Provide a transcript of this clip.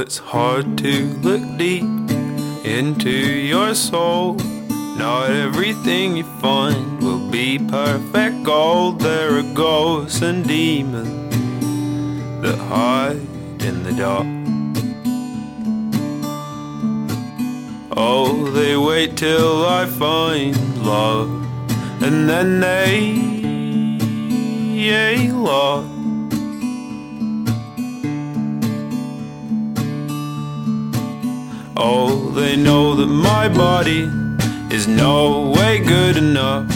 it's hard to look deep into your soul. Not everything you find will be perfect gold. There are ghosts and demons that hide in the dark. Oh, they wait till I find love, and then they lost. Oh, they know that my body is no way good enough.